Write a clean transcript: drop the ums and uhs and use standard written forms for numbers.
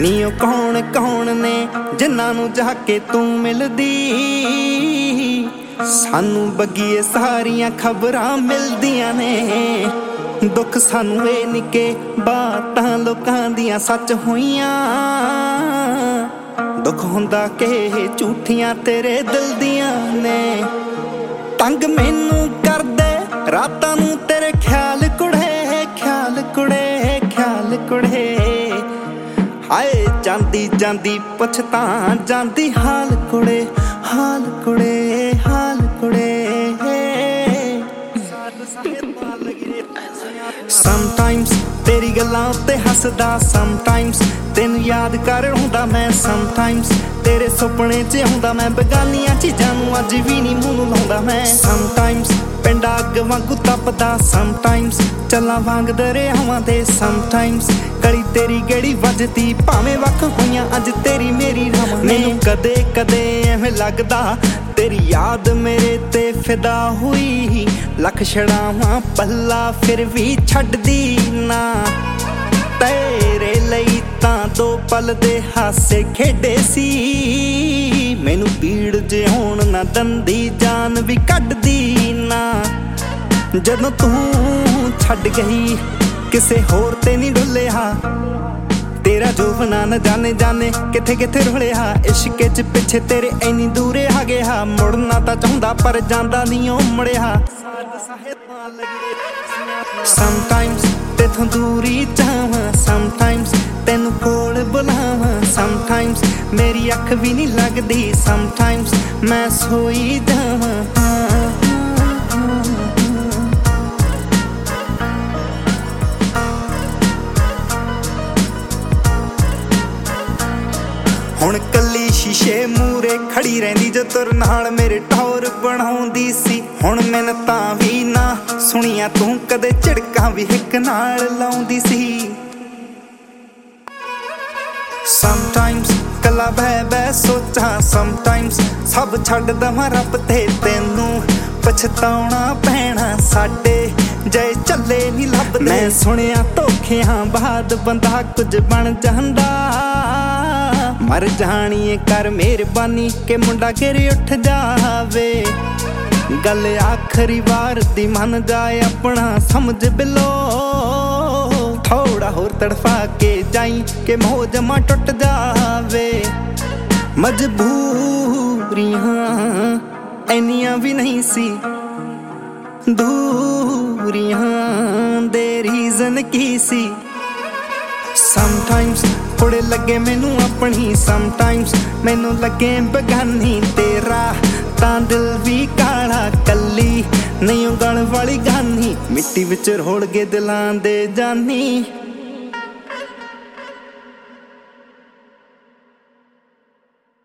ਨੀ ਉਹ ਕੌਣ ਕੌਣ ਨੇ ਜਿਨ੍ਹਾਂ ਨੂੰ ਜਾ ਕੇ ਤੂੰ ਮਿਲਦੀ। ਸਾਨੂੰ ਬੱਗੀਏ ਸਾਰੀਆਂ ਖਬਰਾਂ ਮਿਲਦੀਆਂ ਨੇ। ਦੁੱਖ ਸਾਨੂੰ ਇਹ ਨਿੱਕੇ ਬਾਤਾਂ ਲੋਕਾਂ ਦੀਆਂ ਸੱਚ ਹੋਈਆਂ। ਦੁੱਖ ਹੁੰਦਾ ਕਿ ਝੂਠੀਆਂ ਤੇਰੇ ਦਿਲ ਦੀਆਂ ਨੇ। ਤੰਗ ਮੈਨੂੰ ਕਰਦੇ ਰਾਤਾਂ ਨੂੰ ਤੇਰੇ ਖਿਆਲ ਕੁੜੇ, ਖਿਆਲ ਕੁੜੇ, ਖਿਆਲ ਕੁੜੇ। ਹਾਏ ਜਾਂਦੀ ਜਾਂਦੀ ਪੁੱਛਤਾ ਜਾਂਦੀ ਹਾਲ ਕੁੜੇ, ਹਾਲ ਕੁੜੇ, ਹਾਲ ਕੁੜੇ। Sometimes ਤੇਰੀ ਗੱਲਾਂ ਉੱਤੇ ਹੱਸਦਾ, sometimes ਤੈਨੂੰ ਯਾਦ ਕਰ ਹੁੰਦਾ ਮੈਂ, sometimes ਤੇਰੇ ਸੁਪਨੇ 'ਚ ਆਉਂਦਾ ਮੈਂ। ਬੇਗਾਨੀਆਂ ਚੀਜ਼ਾਂ ਨੂੰ ਅੱਜ ਵੀ ਨਹੀਂ ਮੂੰਹ ਨੂੰ ਲਾਉਂਦਾ ਮੈਂ। sometimes ਪਿੰਡਾ ਅੱਗ ਵਾਂਗੂ ਤਪਦਾ, sometimes ਚੱਲਾਂ ਵਾਂਗ ਦਰਿਆਵਾਂ ਦੇ। sometimes ਗਲੀ ਤੇਰੀ ਗੇੜੀ ਵੱਜਦੀ ਭਾਵੇਂ ਵੱਖ ਹੋਈਆਂ ਅੱਜ ਤੇਰੀ ਮੇਰੀ ਰਾਵਾਂ। ਮੈਨੂੰ ਕਦੇ ਕਦੇ ਐਵੇਂ ਲੱਗਦਾ ਤੇਰੀ ਯਾਦ ਮੇਰੇ ਤੇ ਫਿਦਾ ਹੋਈ। ਲੱਖ ਛੜਾਵਾਂ ਪੱਲਾ ਫਿਰ ਵੀ ਛੱਡਦੀ ਨਾ। ਤੇਰੇ ਲਈ ਤਾਂ ਦੋ ਪਲ ਦੇ ਹਾਸੇ ਖੇਡੇ ਸੀ। ਮੈਨੂੰ ਪੀੜ ਜੇ ਹੋਣ ਨਾ ਦੰਦੀ ਜਾਨ ਵੀ ਕੱਢਦੀ ਨਾ। ਜਦੋਂ ਤੂੰ ਛੱਡ ਗਈ ਕਿਸੇ ਹੋਰ ਤੇ ਨਹੀਂ ਡੁੱਲਿਆ। ਤੇਰਾ ਜੋਬਨਾ ਨਾ ਜਾਣੇ ਜਾਣੇ ਕਿੱਥੇ ਕਿੱਥੇ ਰੁਲਿਆ। ਇਸ਼ਕੇ 'ਚ ਪਿੱਛੇ ਤੇਰੇ ਐਨੀ ਦੂਰੇ ਆ ਗਿਆ। ਮੁੜਨਾ ਤਾਂ ਚਾਹੁੰਦਾ ਪਰ ਜਾਂਦਾ ਨਹੀਂ ਉਹ ਮੁੜਿਆ। sometimes ਤੇਥੋਂ ਦੂਰੀ ਜਾਵਾਂ, sometimes ਤੈਨੂੰ ਕੋਲ ਬੁਲਾਵਾਂ। sometimes ਮੇਰੀ ਅੱਖ ਵੀ ਨਹੀਂ ਲੱਗਦੀ, sometimes ਮੈਂ ਸੋਈ ਜਾਵਾਂ। ਹੁਣ ਕੱਲੀ ਸ਼ੀਸ਼ੇ ਮੂਰੇ ਖੜੀ ਰਹਿੰਦੀ ਜੋ ਤੁਰ ਨਾਲ ਮੇਰੇ ਟੌਰ ਬਣਾਉਂਦੀ ਸੀ। ਹੁਣ ਮੈਨੂੰ ਤਾਂ ਵੀ ਨਾ ਸੁਣੀਆਂ ਤੂੰ ਕਦੇ ਝਿੜਕਾਂ ਵੀ ਹਿੱਕ ਨਾਲ ਲਾਉਂਦੀ ਸੀ। sometimes ਕੱਲਾ ਬਹਿ ਬਹਿ ਸੋਚਾਂ, sometimes ਸਭ ਛੱਡ ਦਵਾਂ ਰੱਬ ਤੇ ਤੈਨੂੰ ਪਛਤਾਉਣਾ ਪੈਣਾ। ਸਾਡੇ ਜੇ ਚੱਲੇ ਨਹੀਂ ਲੱਭਦੇ। ਮੈਂ ਸੁਣਿਆ ਧੋਖਿਆਂ ਬਾਅਦ ਬੰਦਾ ਕੁਝ ਬਣ ਜਾਂਦਾ। ਮਰ ਜਾਣੀਏ ਕਰ ਮਿਹਰਬਾਨੀ ਕਿ ਮੁੰਡਾ ਘਿਰ ਉੱਠ ਜਾਵੇ। ਗੱਲ ਆਖਰੀ ਵਾਰ ਦੀ ਮੰਨ ਜਾਏ ਆਪਣਾ ਸਮਝ ਬਿਲੋ। ਥੋੜਾ ਹੋਰ ਤੜਫਾ ਕੇ ਜਾਈ ਕਿ ਮੋਹ ਜਮਾ ਟੁੱਟ ਜਾਵੇ। ਮਜਬੂਰੀਆਂ ਐਨੀਆਂ ਵੀ ਨਹੀਂ ਸੀ, ਦੂਰੀਆਂ ਦੇ ਰੀਜ਼ਨ ਕੀ ਸੀ। sometimes ਥੋੜੇ ਲੱਗੇ ਮੈਨੂੰ ਆਪਣੀ, sometimes ਮੈਨੂੰ ਲੱਗੇ ਬੇਗਾਨੀ। ਤੇਰਾ ਤਾਂ ਦਿਲ ਵੀ ਕਾਲਾ ਕੱਲੀ ਨਹੀਂ ਉਹ ਗਲ ਵਾਲੀ ਗਾਨੀ। ਮਿੱਟੀ ਵਿੱਚ ਰੋੜ ਗਏ ਦਿਲਾਂ ਦੇ ਜਾਨੀ।